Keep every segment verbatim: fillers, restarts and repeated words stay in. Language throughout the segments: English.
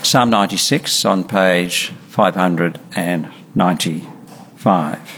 Psalm ninety-six on page five hundred ninety-five.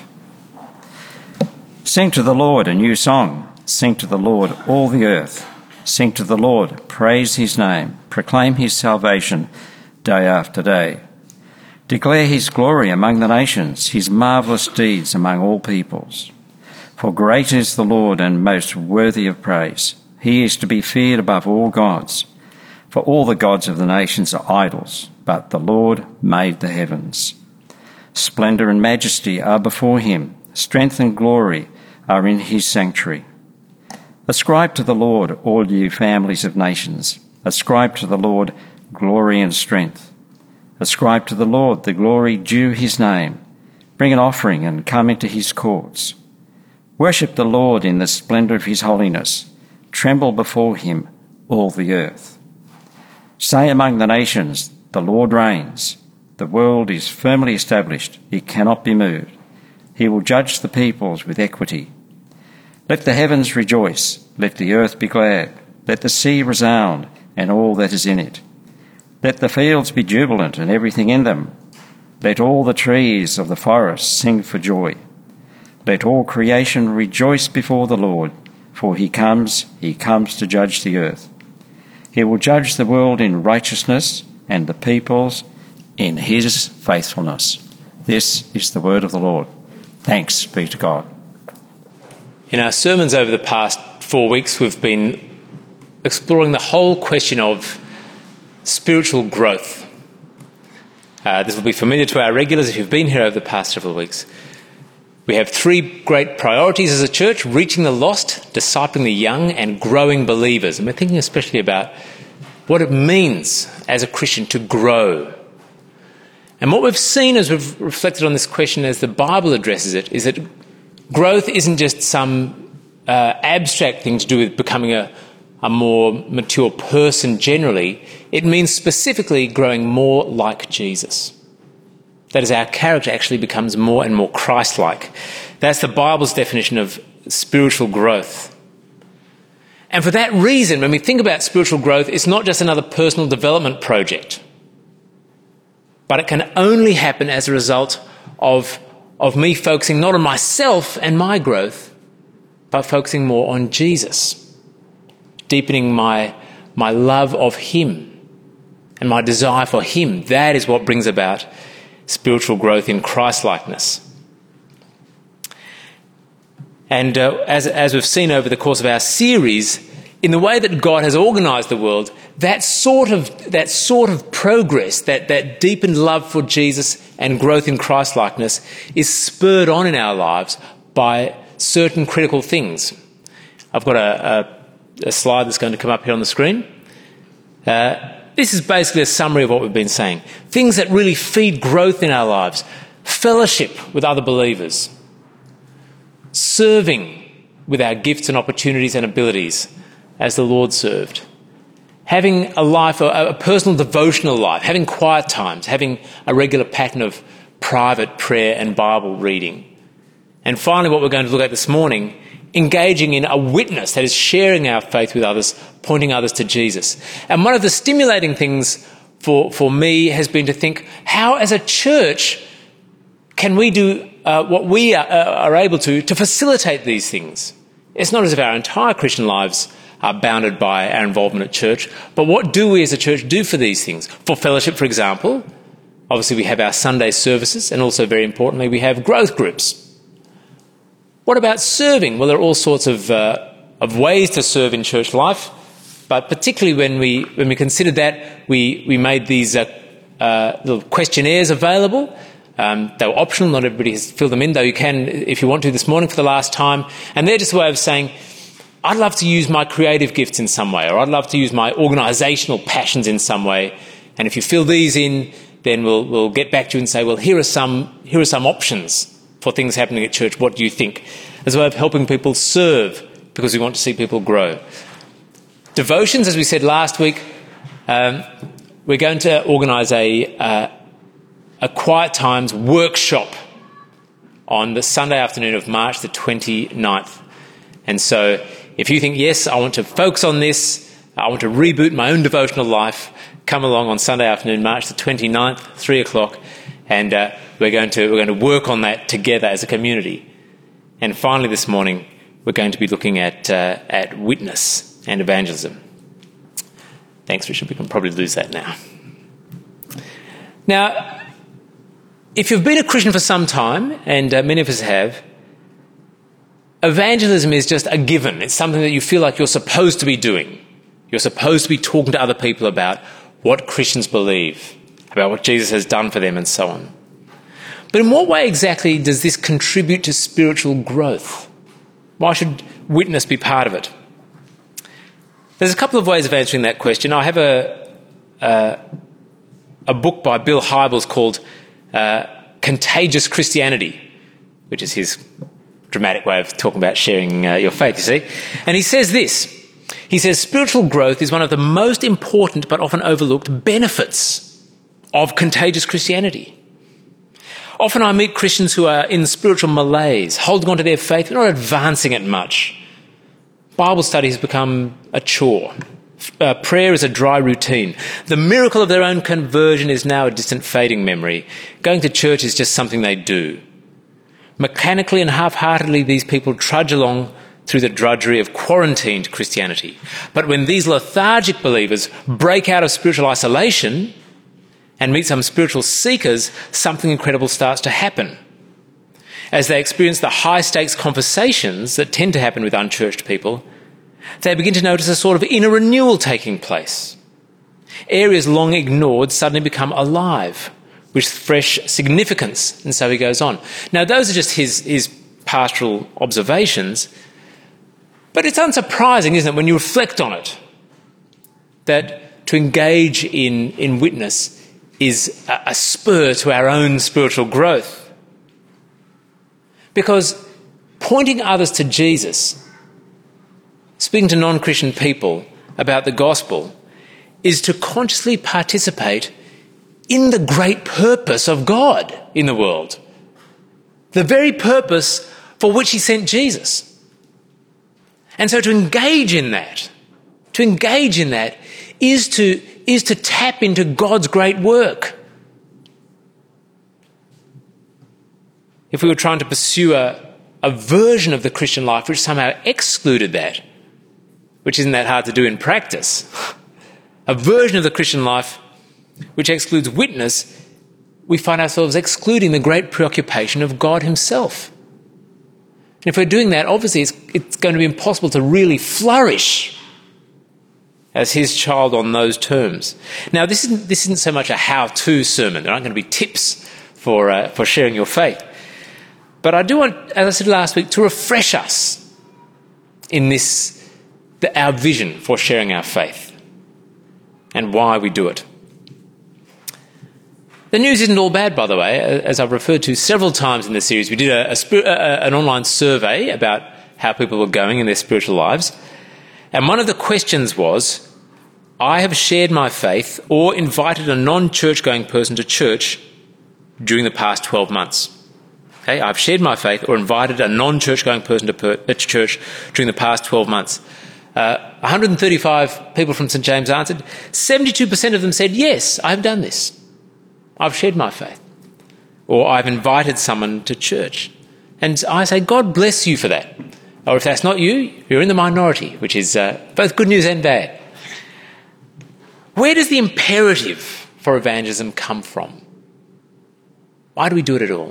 Sing to the Lord a new song. Sing to the Lord all the earth. Sing to the Lord, praise his name. Proclaim his salvation day after day. Declare his glory among the nations, his marvellous deeds among all peoples. For great is the Lord and most worthy of praise. He is to be feared above all gods. For all the gods of the nations are idols, but the Lord made the heavens. Splendour and majesty are before him. Strength and glory are in his sanctuary. Ascribe to the Lord, all you families of nations. Ascribe to the Lord glory and strength. Ascribe to the Lord the glory due his name. Bring an offering and come into his courts. Worship the Lord in the splendour of his holiness. Tremble before him, all the earth. Say among the nations, the Lord reigns. The world is firmly established. It cannot be moved. He will judge the peoples with equity. Let the heavens rejoice. Let the earth be glad. Let the sea resound and all that is in it. Let the fields be jubilant and everything in them. Let all the trees of the forest sing for joy. Let all creation rejoice before the Lord, for he comes, he comes to judge the earth. He will judge the world in righteousness and the peoples in his faithfulness. This is the word of the Lord. Thanks be to God. In our sermons over the past four weeks, we've been exploring the whole question of spiritual growth. Uh, this will be familiar to our regulars if you've been here over the past several weeks. We have three great priorities as a church: reaching the lost, discipling the young, and growing believers. And we're thinking especially about what it means as a Christian to grow. And what we've seen as we've reflected on this question as the Bible addresses it is that growth isn't just some uh, abstract thing to do with becoming a, a more mature person generally. It means specifically growing more like Jesus. That is, our character actually becomes more and more Christ-like. That's the Bible's definition of spiritual growth. And for that reason, when we think about spiritual growth, it's not just another personal development project, but it can only happen as a result of of me focusing not on myself and my growth, but focusing more on Jesus, deepening my, my love of him and my desire for him. That is what brings about spiritual growth in Christ-likeness. And uh, as, as we've seen over the course of our series, in the way that God has organised the world, that sort of that sort of progress, that, that deepened love for Jesus and growth in Christ-likeness is spurred on in our lives by certain critical things. I've got a, a, a slide that's going to come up here on the screen. Uh, this is basically a summary of what we've been saying. Things that really feed growth in our lives: fellowship with other believers, serving with our gifts and opportunities and abilities as the Lord served, having a life, a, a personal devotional life, having quiet times, having a regular pattern of private prayer and Bible reading. And finally, what we're going to look at this morning, engaging in a witness, that is sharing our faith with others, pointing others to Jesus. And one of the stimulating things for, for me has been to think, how as a church can we do uh, what we are, uh, are able to to facilitate these things? It's not as if our entire Christian lives are bounded by our involvement at church, but what do we as a church do for these things? For fellowship, for example, obviously we have our Sunday services, and also very importantly we have growth groups. What about serving? Well, there are all sorts of uh, of ways to serve in church life, but particularly when we when we considered that, we we made these uh, uh, little questionnaires available. Um, they were optional; not everybody has filled them in, though you can if you want to this morning for the last time. And they're just a way of saying, I'd love to use my creative gifts in some way, or I'd love to use my organisational passions in some way. And if you fill these in, then we'll we'll get back to you and say, well, here are some here are some options for things happening at church. What do you think? As a way of helping people serve, because we want to see people grow. Devotions, as we said last week, um, we're going to organise a uh, a Quiet Times workshop on the Sunday afternoon of March the twenty-ninth. And so if you think, yes, I want to focus on this, I want to reboot my own devotional life, come along on Sunday afternoon, March the twenty-ninth, three o'clock, and uh, we're going to we're going to work on that together as a community. And finally, this morning, we're going to be looking at uh, at witness and evangelism. Thanks, Richard. We can probably lose that now. Now, if you've been a Christian for some time, and uh, many of us have, evangelism is just a given. It's something that you feel like you're supposed to be doing. You're supposed to be talking to other people about what Christians believe, about what Jesus has done for them, and so on. But in what way exactly does this contribute to spiritual growth? Why should witness be part of it? There's a couple of ways of answering that question. I have a a, a book by Bill Hybels called uh, Contagious Christianity, which is his dramatic way of talking about sharing uh, your faith, you see. And he says this. He says, spiritual growth is one of the most important but often overlooked benefits of contagious Christianity. Often I meet Christians who are in spiritual malaise, holding on to their faith, but not advancing it much. Bible study has become a chore. Uh, prayer is a dry routine. The miracle of their own conversion is now a distant fading memory. Going to church is just something they do. Mechanically and half-heartedly, these people trudge along through the drudgery of quarantined Christianity. But when these lethargic believers break out of spiritual isolation and meet some spiritual seekers, something incredible starts to happen. As they experience the high-stakes conversations that tend to happen with unchurched people, they begin to notice a sort of inner renewal taking place. Areas long ignored suddenly become alive with fresh significance, and so he goes on. Now, those are just his, his pastoral observations, but it's unsurprising, isn't it, when you reflect on it, that to engage in, in witness is a, a spur to our own spiritual growth. Because pointing others to Jesus, speaking to non-Christian people about the gospel, is to consciously participate in the great purpose of God in the world. The very purpose for which he sent Jesus. And so to engage in that, to engage in that is to, is to tap into God's great work. If we were trying to pursue a, a version of the Christian life which somehow excluded that, which isn't that hard to do in practice, a version of the Christian life which excludes witness, we find ourselves excluding the great preoccupation of God himself. And if we're doing that, obviously it's, it's going to be impossible to really flourish as his child on those terms. Now, this isn't, this isn't so much a how-to sermon. There aren't going to be tips for, uh, for sharing your faith. But I do want, as I said last week, to refresh us in this, the, our vision for sharing our faith and why we do it. The news isn't all bad, by the way. As I've referred to several times in this series, we did a, a, a, an online survey about how people were going in their spiritual lives. And one of the questions was, I have shared my faith or invited a non-church-going person to church during the past twelve months. Okay, I've shared my faith or invited a non-church-going person to, per, to church during the past twelve months. Uh, one hundred thirty-five people from St James answered. seventy-two percent of them said, yes, I've done this. I've shared my faith. Or I've invited someone to church. And I say, God bless you for that. Or if that's not you, you're in the minority, which is uh, both good news and bad. Where does the imperative for evangelism come from? Why do we do it at all?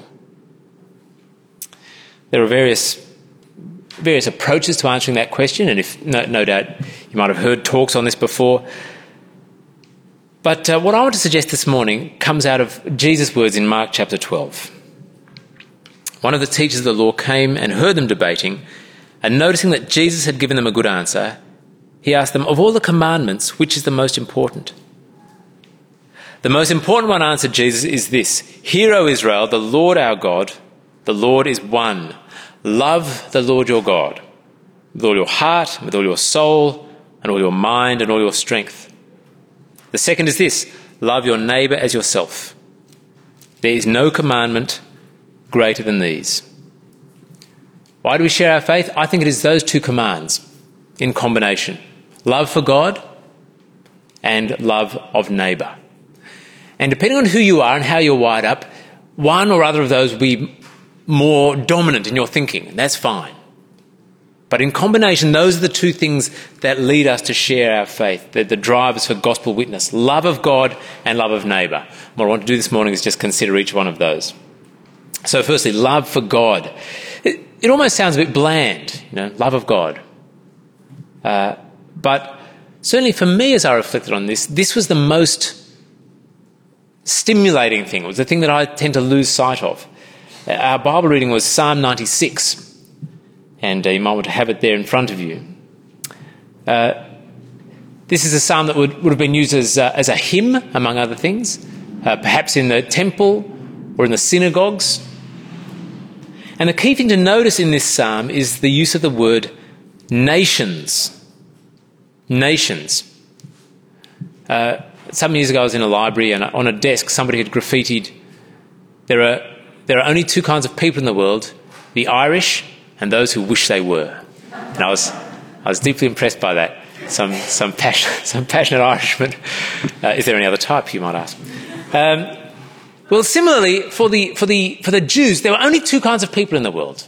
There are various various approaches to answering that question, and if no, no doubt you might have heard talks on this before. But uh, what I want to suggest this morning comes out of Jesus' words in Mark chapter twelve. One of the teachers of the law came and heard them debating, and noticing that Jesus had given them a good answer, he asked them, of all the commandments, which is the most important? The most important one, answered Jesus, is this: Hear, O Israel, the Lord our God, the Lord is one. Love the Lord your God with all your heart, with all your soul, and all your mind, and all your strength. The second is this: love your neighbour as yourself. There is no commandment greater than these. Why do we share our faith? I think it is those two commands in combination. Love for God and love of neighbour. And depending on who you are and how you're wired up, one or other of those will be more dominant in your thinking, and that's fine. But in combination, those are the two things that lead us to share our faith, the, the drivers for gospel witness, love of God and love of neighbour. What I want to do this morning is just consider each one of those. So firstly, love for God. It, it almost sounds a bit bland, you know, love of God. Uh, but certainly for me, as I reflected on this, this was the most stimulating thing. It was the thing that I tend to lose sight of. Our Bible reading was Psalm ninety-six. And uh, you might want to have it there in front of you. Uh, this is a psalm that would, would have been used as, uh, as a hymn, among other things, uh, perhaps in the temple or in the synagogues. And the key thing to notice in this psalm is the use of the word nations. Nations. Uh, some years ago I was in a library, and on a desk somebody had graffitied, there are, there are only two kinds of people in the world, the Irish and those who wish they were. And I was, I was deeply impressed by that. Some, some, passion, some passionate Irishman. Uh, is there any other type, you might ask? Um, well, similarly, for the, for, the, for the Jews, there were only two kinds of people in the world.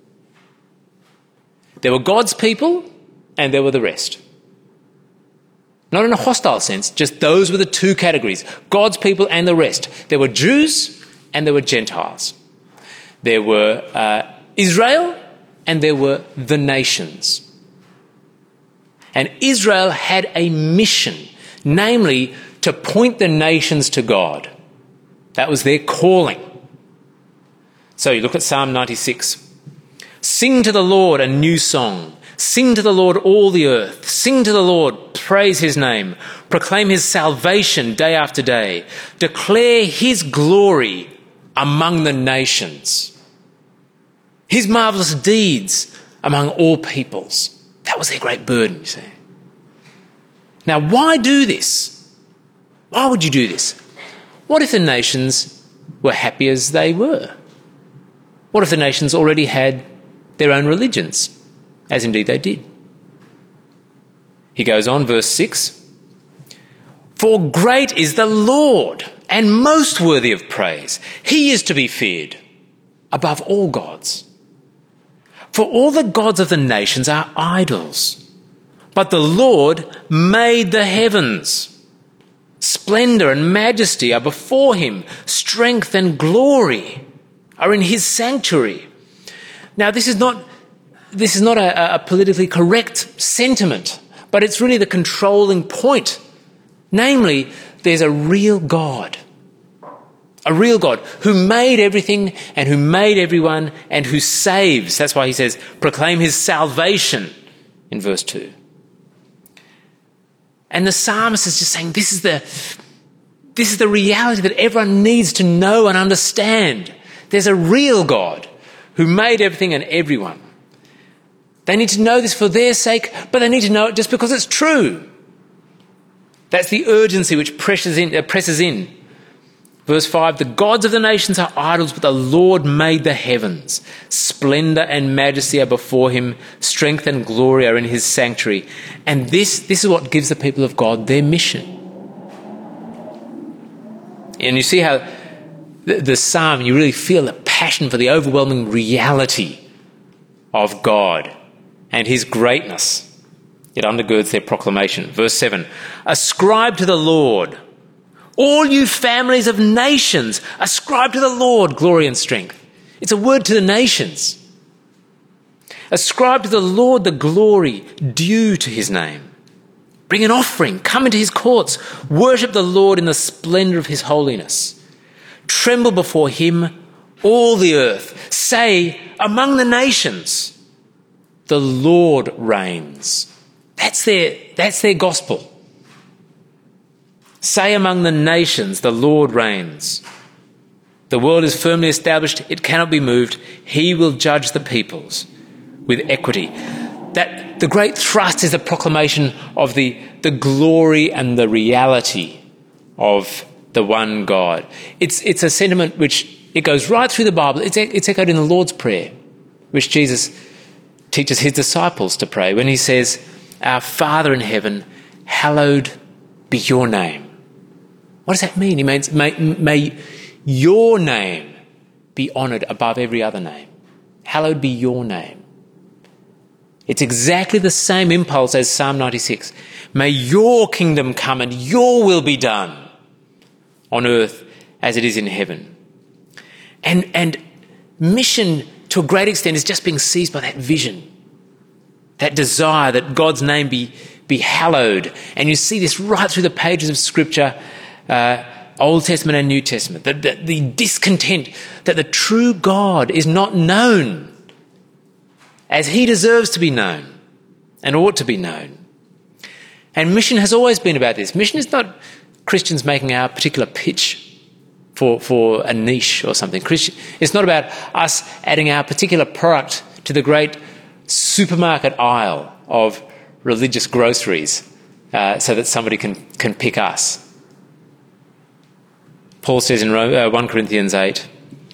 There were God's people and there were the rest. Not in a hostile sense, just those were the two categories, God's people and the rest. There were Jews and there were Gentiles. There were uh, Israel and there were the nations. And Israel had a mission, namely to point the nations to God. That was their calling. So you look at Psalm ninety-six. Sing to the Lord a new song. Sing to the Lord all the earth. Sing to the Lord, praise his name. Proclaim his salvation day after day. Declare his glory among the nations. His marvellous deeds among all peoples. That was their great burden, you see. Now, why do this? Why would you do this? What if the nations were happy as they were? What if the nations already had their own religions, as indeed they did? He goes on, verse six. For great is the Lord, and most worthy of praise. He is to be feared above all gods. For all the gods of the nations are idols, but the Lord made the heavens. Splendour and majesty are before him. Strength and glory are in his sanctuary. Now, this is not, this is not a, a politically correct sentiment, but it's really the controlling point. Namely, there's a real God. A real God who made everything and who made everyone and who saves. That's why he says, proclaim his salvation in verse two. And the psalmist is just saying this is the, this is the reality that everyone needs to know and understand. There's a real God who made everything and everyone. They need to know this for their sake, but they need to know it just because it's true. That's the urgency which presses in, uh, presses in. Verse five, the gods of the nations are idols, but the Lord made the heavens. Splendour and majesty are before him. Strength and glory are in his sanctuary. And this, this is what gives the people of God their mission. And you see how the, the psalm, you really feel the passion for the overwhelming reality of God and his greatness. It undergirds their proclamation. Verse seven, ascribe to the Lord, all you families of nations, ascribe to the Lord glory and strength. It's a word to the nations. Ascribe to the Lord the glory due to his name. Bring an offering, come into his courts, worship the Lord in the splendour of his holiness. Tremble before him, all the earth. Say among the nations, the Lord reigns. That's their, that's their gospel. Say among the nations, the Lord reigns. The world is firmly established, it cannot be moved. He will judge the peoples with equity. That the great thrust is the proclamation of the, the glory and the reality of the one God. It's, it's a sentiment which it goes right through the Bible. It's, it's echoed in the Lord's Prayer, which Jesus teaches his disciples to pray when he says, our Father in heaven, hallowed be be your name. What does that mean? He means, may, may your name be honoured above every other name. Hallowed be your name. It's exactly the same impulse as Psalm ninety-six. May your kingdom come and your will be done on earth as it is in heaven. And, and mission, to a great extent, is just being seized by that vision, that desire that God's name be, be hallowed. And you see this right through the pages of Scripture, uh, Old Testament and New Testament, the, the, the discontent that the true God is not known as he deserves to be known and ought to be known. And mission has always been about this. Mission is not Christians making our particular pitch for, for a niche or something. Christian, it's not about us adding our particular product to the great supermarket aisle of religious groceries uh, so that somebody can, can pick us. Paul says in First Corinthians eight,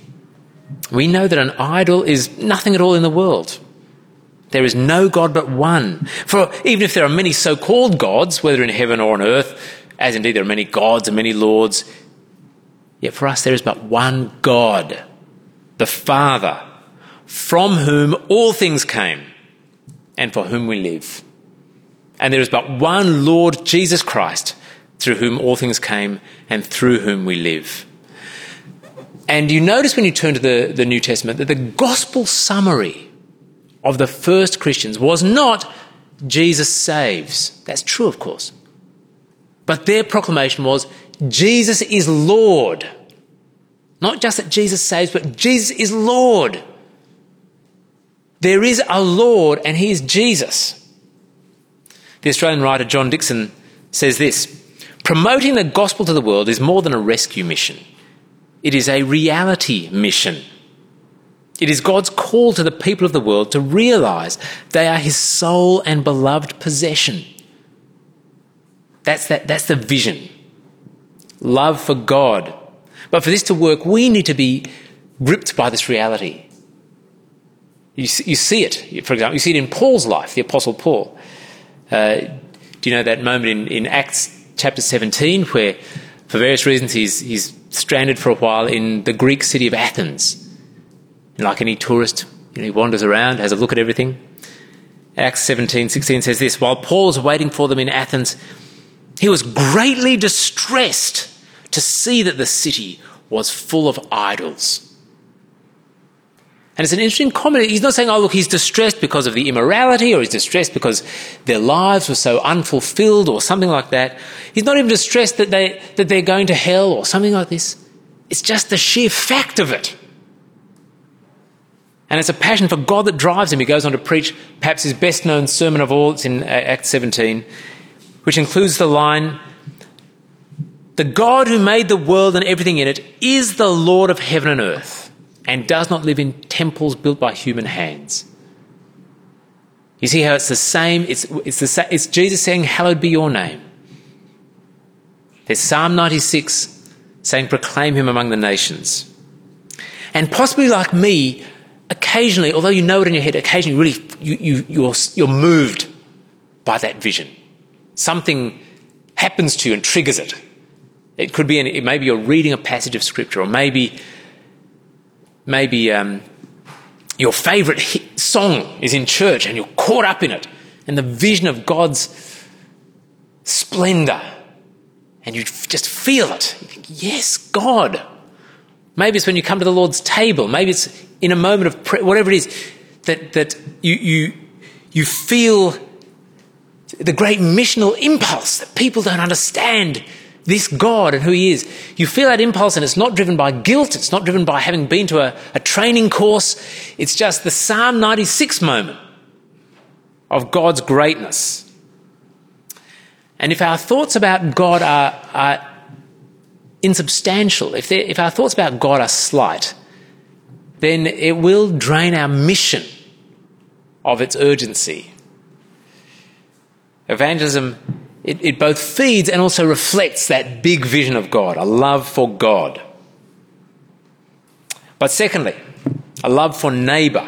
we know that an idol is nothing at all in the world. There is no God but one. For even if there are many so-called gods, whether in heaven or on earth, as indeed there are many gods and many lords, yet for us there is but one God, the Father, from whom all things came and for whom we live. And there is but one Lord Jesus Christ, through whom all things came and through whom we live. And you notice when you turn to the, the New Testament that the gospel summary of the first Christians was not Jesus saves. That's true, of course. But their proclamation was Jesus is Lord. Not just that Jesus saves, but Jesus is Lord. There is a Lord and he is Jesus. The Australian writer John Dixon says this: promoting the gospel to the world is more than a rescue mission. It is a reality mission. It is God's call to the people of the world to realise they are his sole and beloved possession. That's, that, that's the vision. Love for God. But for this to work, we need to be gripped by this reality. You, you see it, for example, you see it in Paul's life, the Apostle Paul. Uh, do you know that moment in, in Acts chapter seventeen where, for various reasons, he's, he's stranded for a while in the Greek city of Athens? And like any tourist, you know, he wanders around, has a look at everything. Acts seventeen sixteen says this: while Paul was waiting for them in Athens, he was greatly distressed to see that the city was full of idols. And it's an interesting comment. He's not saying, oh, look, he's distressed because of the immorality, or he's distressed because their lives were so unfulfilled or something like that. He's not even distressed that, they, that they're going to hell or something like this. It's just the sheer fact of it. And it's a passion for God that drives him. He goes on to preach perhaps his best-known sermon of all. It's in Acts seventeen, which includes the line, the God who made the world and everything in it is the Lord of heaven and earth, and does not live in temples built by human hands. You see how it's the same? It's, it's, the, it's Jesus saying, hallowed be your name. There's Psalm ninety-six saying, proclaim him among the nations. And possibly like me, occasionally, although you know it in your head, occasionally really you, you, you're, you're moved by that vision. Something happens to you and triggers it. It could be, an, it maybe you're reading a passage of Scripture, or maybe maybe um, your favourite hit song is in church and you're caught up in it, and the vision of God's splendour, and you just feel it. You think, yes, God. Maybe it's when you come to the Lord's table. Maybe it's in a moment of prayer, whatever it is, that, that you, you, you feel the great missional impulse that people don't understand this God and who he is. You feel that impulse, and it's not driven by guilt. It's not driven by having been to a, a training course. It's just the Psalm ninety-six moment of God's greatness. And if our thoughts about God are, are insubstantial, if, if our thoughts about God are slight, then it will drain our mission of its urgency. Evangelism, it, it both feeds and also reflects that big vision of God, a love for God. But secondly, a love for neighbour.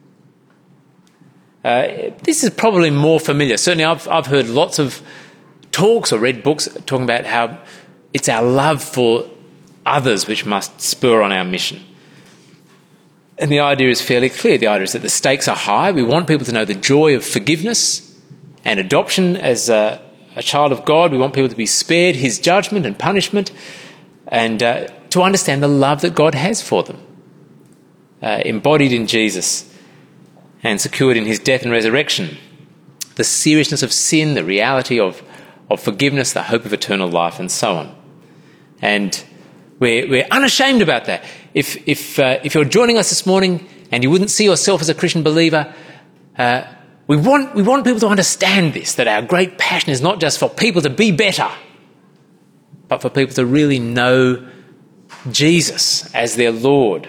Uh, this is probably more familiar. Certainly I've, I've heard lots of talks or read books talking about how it's our love for others which must spur on our mission. And the idea is fairly clear. The idea is that the stakes are high. We want people to know the joy of forgiveness and adoption as a, a child of God. We want people to be spared his judgment and punishment, and uh, to understand the love that God has for them, uh, embodied in Jesus and secured in his death and resurrection. The seriousness of sin, the reality of, of forgiveness, the hope of eternal life, and so on. And we're, we're unashamed about that. If, if, uh, if you're joining us this morning and you wouldn't see yourself as a Christian believer, uh, we want, we want people to understand this, that our great passion is not just for people to be better, but for people to really know Jesus as their Lord.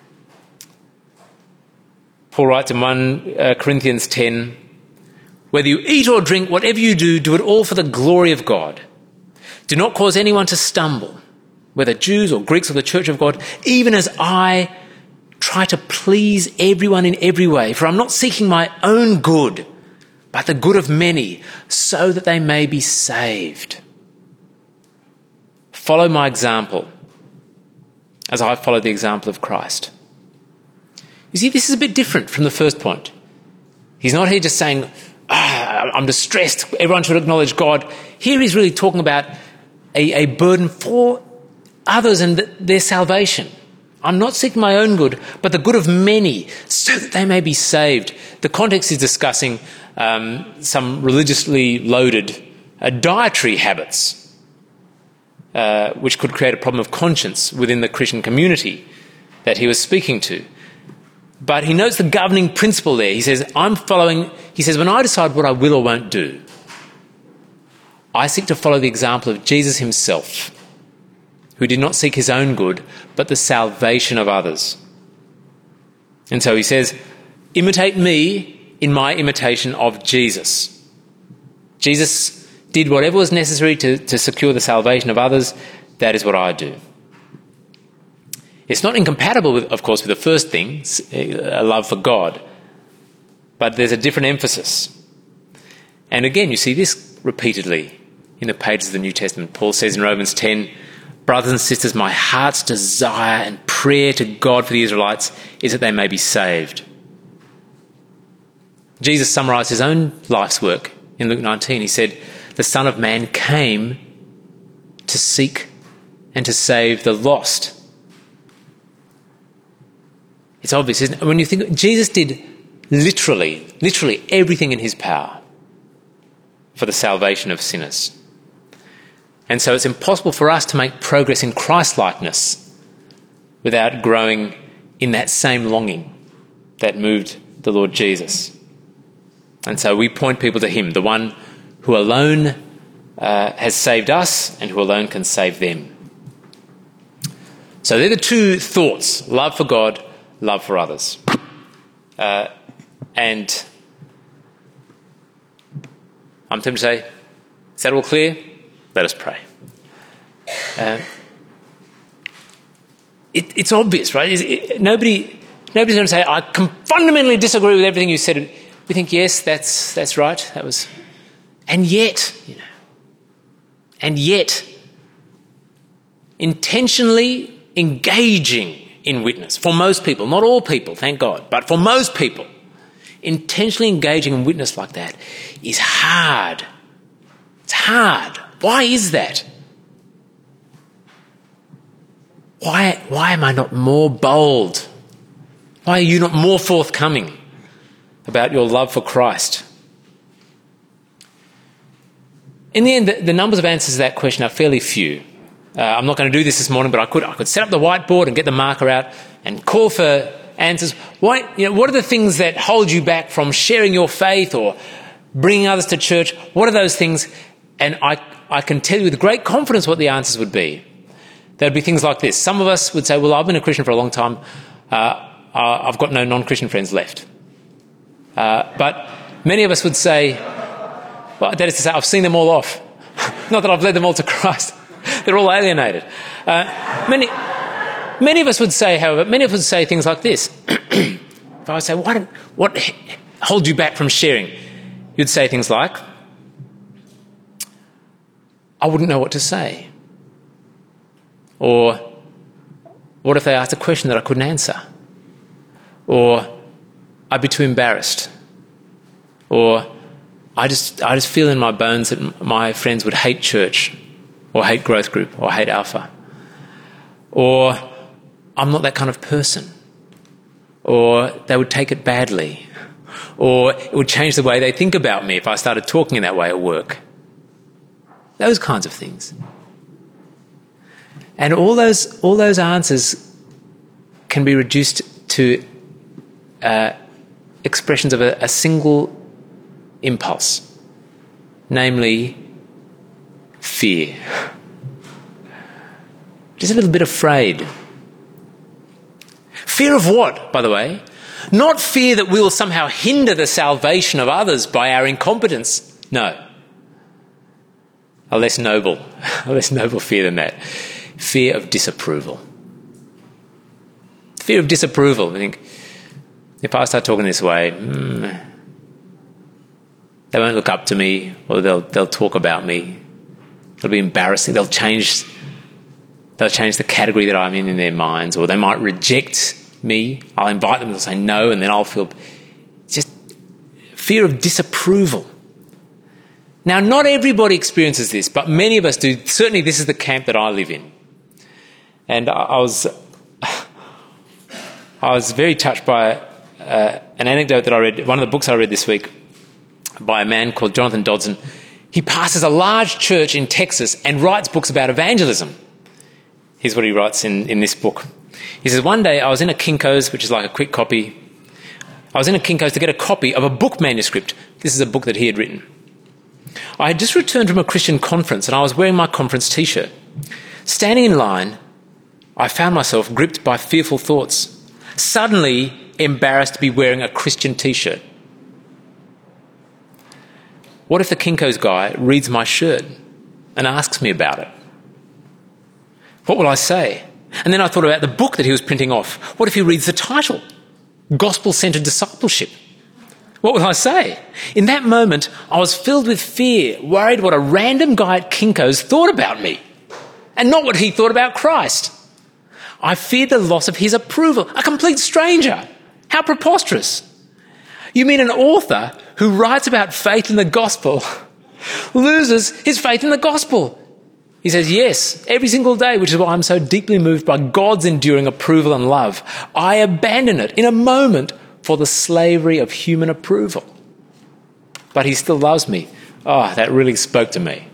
Paul writes in First Corinthians ten, "Whether you eat or drink, whatever you do, do it all for the glory of God. Do not cause anyone to stumble, whether Jews or Greeks or the church of God, even as I try to please everyone in every way. For I'm not seeking my own good, but the good of many, so that they may be saved. Follow my example, as I follow the example of Christ." You see, this is a bit different from the first point. He's not here just saying, ah, I'm distressed, everyone should acknowledge God. Here he's really talking about a, a burden for others and th- their salvation. I'm not seeking my own good, but the good of many, so that they may be saved. The context is discussing um, some religiously loaded uh, dietary habits, uh, which could create a problem of conscience within the Christian community that he was speaking to. But he notes the governing principle there. He says, I'm following, he says, when I decide what I will or won't do, I seek to follow the example of Jesus himself, who did not seek his own good, but the salvation of others. And so he says, imitate me in my imitation of Jesus. Jesus did whatever was necessary to, to secure the salvation of others. That is what I do. It's not incompatible, with, of course, with the first thing, a love for God, but there's a different emphasis. And again, you see this repeatedly in the pages of the New Testament. Paul says in Romans ten, "Brothers and sisters, my heart's desire and prayer to God for the Israelites is that they may be saved." Jesus summarised his own life's work in Luke nineteen. He said, "The Son of Man came to seek and to save the lost." It's obvious, isn't it? When you think, Jesus did literally, literally everything in his power for the salvation of sinners. And so it's impossible for us to make progress in Christ-likeness without growing in that same longing that moved the Lord Jesus. And so we point people to him, the one who alone uh, has saved us and who alone can save them. So they're the two thoughts: love for God, love for others. Uh, and I'm tempted to say, is that all clear? Let us pray. Uh, it, it's obvious, right? It, it, nobody, nobody's going to say, I can fundamentally disagree with everything you said. We think, yes, that's that's right. That was, and yet, you know, and yet, intentionally engaging in witness, for most people, not all people, thank God, but for most people, intentionally engaging in witness like that is hard. It's hard. Why is that? Why, why am I not more bold? Why are you not more forthcoming about your love for Christ? In the end, the, the numbers of answers to that question are fairly few. Uh, I'm not going to do this this morning, but I could I could set up the whiteboard and get the marker out and call for answers. Why, you know, what are the things that hold you back from sharing your faith or bringing others to church? What are those things? And I, I can tell you with great confidence what the answers would be. There'd be things like this. Some of us would say, well, I've been a Christian for a long time. Uh, I've got no non-Christian friends left. Uh, but many of us would say, well, that is to say, I've seen them all off. Not that I've led them all to Christ. They're all alienated. Uh, many, many of us would say, however, many of us would say things like this. If I would say, what, what holds you back from sharing? You'd say things like, I wouldn't know what to say. Or what if they asked a question that I couldn't answer? Or I'd be too embarrassed. Or I just I just feel in my bones that my friends would hate church, or hate growth group, or hate Alpha. Or I'm not that kind of person. Or they would take it badly. Or it would change the way they think about me if I started talking in that way at work. Those kinds of things. And all those all those answers can be reduced to uh, expressions of a, a single impulse, namely fear. Just a little bit afraid. Fear of what, by the way? Not fear that we will somehow hinder the salvation of others by our incompetence. No. A less noble, a less noble fear than that. Fear of disapproval. Fear of disapproval. I think if I start talking this way, mm, they won't look up to me, or they'll they'll talk about me. It'll be embarrassing. They'll change. They'll change the category that I'm in in their minds, or they might reject me. I'll invite them. They'll say no, and then I'll feel just fear of disapproval. Now, not everybody experiences this, but many of us do. Certainly, this is the camp that I live in. And I was, I was very touched by uh, an anecdote that I read, one of the books I read this week, by a man called Jonathan Dodson. He pastors a large church in Texas and writes books about evangelism. Here's what he writes in, in this book. He says, one day I was in a Kinko's, which is like a quick copy. I was in a Kinko's to get a copy of a book manuscript. This is a book that he had written. I had just returned from a Christian conference and I was wearing my conference T-shirt. Standing in line, I found myself gripped by fearful thoughts, suddenly embarrassed to be wearing a Christian T-shirt. What if the Kinko's guy reads my shirt and asks me about it? What will I say? And then I thought about the book that he was printing off. What if he reads the title? Gospel-Centered Discipleship. What will I say? In that moment, I was filled with fear, worried what a random guy at Kinko's thought about me, and not what he thought about Christ. I feared the loss of his approval. A complete stranger. How preposterous. You mean an author who writes about faith in the gospel loses his faith in the gospel? He says, yes, every single day, which is why I'm so deeply moved by God's enduring approval and love. I abandon it in a moment for the slavery of human approval. But he still loves me. Oh, that really spoke to me.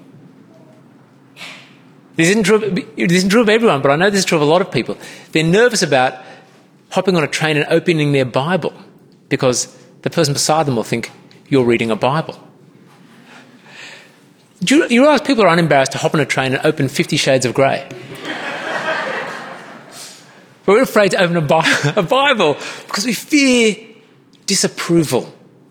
This isn't true, this isn't true of everyone, but I know this is true of a lot of people. They're nervous about hopping on a train and opening their Bible because the person beside them will think you're reading a Bible. Do you, you realise people are unembarrassed to hop on a train and open Fifty Shades of Grey? But we're afraid to open a, Bi- a Bible because we fear disapproval.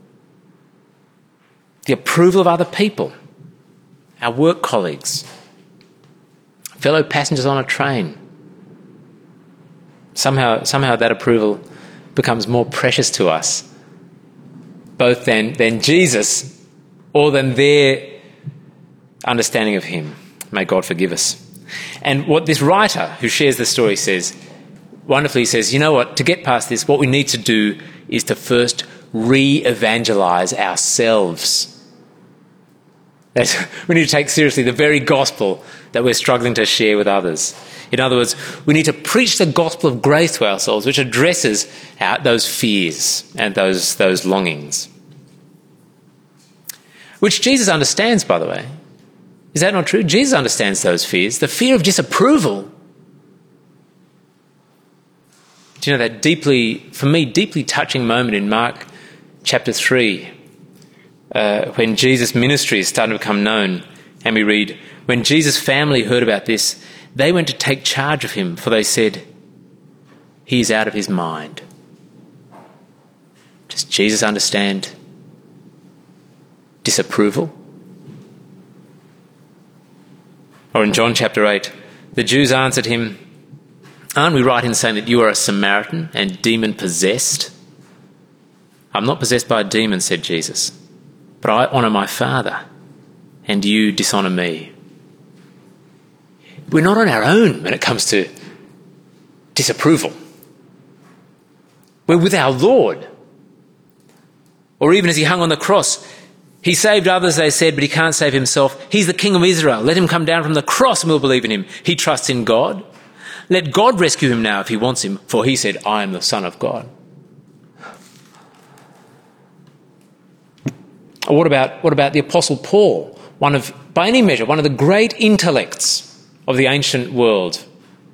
The approval of other people, our work colleagues, fellow passengers on a train. Somehow, somehow that approval becomes more precious to us, both than, than Jesus or than their understanding of him. May God forgive us. And what this writer who shares the story says, wonderfully he says, you know what, to get past this, what we need to do is to first re-evangelize ourselves. That's, we need to take seriously the very gospel that we're struggling to share with others. In other words, we need to preach the gospel of grace to ourselves, which addresses our, those fears and those, those longings. Which Jesus understands, by the way. Is that not true? Jesus understands those fears. The fear of disapproval. Do you know that deeply, for me, deeply touching moment in Mark chapter three, uh, when Jesus' ministry is starting to become known, and we read, when Jesus' family heard about this, they went to take charge of him, for they said, he is out of his mind. Does Jesus understand disapproval? Or in John chapter eight, the Jews answered him, aren't we right in saying that you are a Samaritan and demon-possessed? I'm not possessed by a demon, said Jesus, but I honour my Father, and you dishonour me. we're not on our own when it comes to disapproval. We're with our Lord. Or even as he hung on the cross, he saved others, they said, but he can't save himself. He's the King of Israel. Let him come down from the cross and we'll believe in him. He trusts in God. Let God rescue him now if he wants him, for he said, I am the Son of God. Or what about, what about the Apostle Paul, one of, by any measure, one of the great intellects of the ancient world?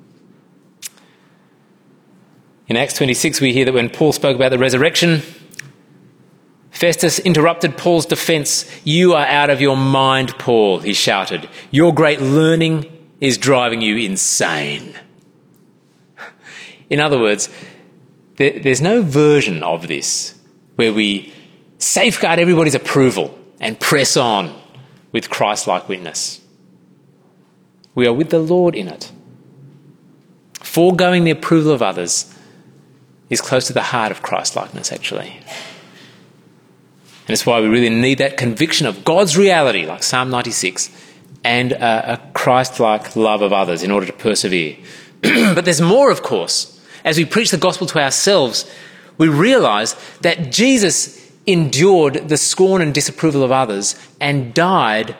In Acts twenty-six, we hear that when Paul spoke about the resurrection, Festus interrupted Paul's defence. You are out of your mind, Paul, he shouted. Your great learning is driving you insane. In other words, there, there's no version of this where we safeguard everybody's approval and press on with Christ-like witness. We are with the Lord in it. Foregoing the approval of others is close to the heart of Christ-likeness, actually. And it's why we really need that conviction of God's reality, like Psalm ninety-six, and a, a Christ-like love of others in order to persevere. But there's more, of course. As we preach the gospel to ourselves, we realise that Jesus endured the scorn and disapproval of others and died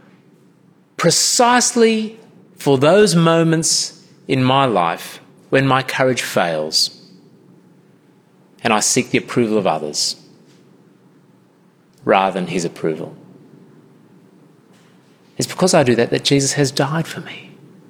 precisely for those moments in my life when my courage fails and I seek the approval of others rather than his approval. It's because I do that that Jesus has died for me.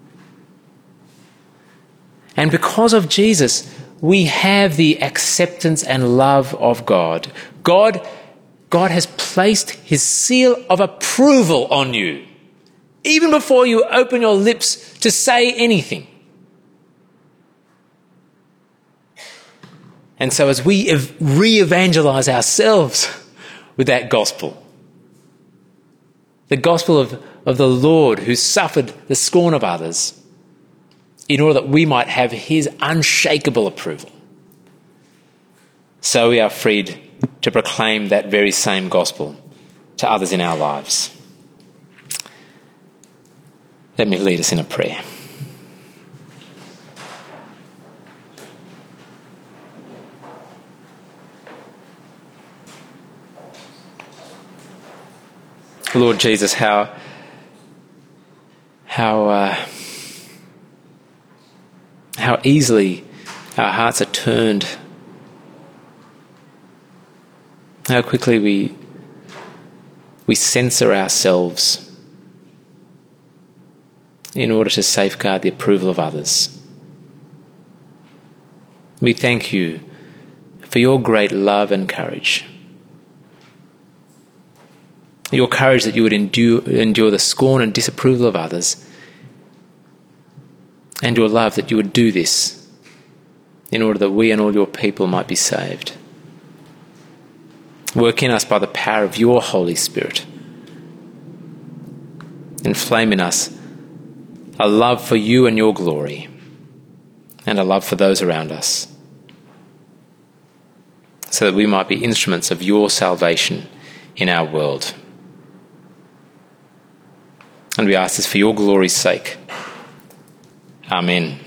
And because of Jesus, we have the acceptance and love of God. God, God has placed his seal of approval on you, even before you open your lips to say anything. And so as we re-evangelise ourselves with that gospel, the gospel of, of the Lord who suffered the scorn of others, in order that we might have his unshakable approval, so we are freed to proclaim that very same gospel to others in our lives. Let me lead us in a prayer. Lord Jesus, how how uh, how easily our hearts are turned. How quickly we we censor ourselves in order to safeguard the approval of others. We thank you for your great love and courage. Your courage that you would endure, endure the scorn and disapproval of others, and your love that you would do this in order that we and all your people might be saved. Work in us by the power of your Holy Spirit. Inflame in us a love for you and your glory, and a love for those around us, so that we might be instruments of your salvation in our world. And we ask this for your glory's sake. Amen.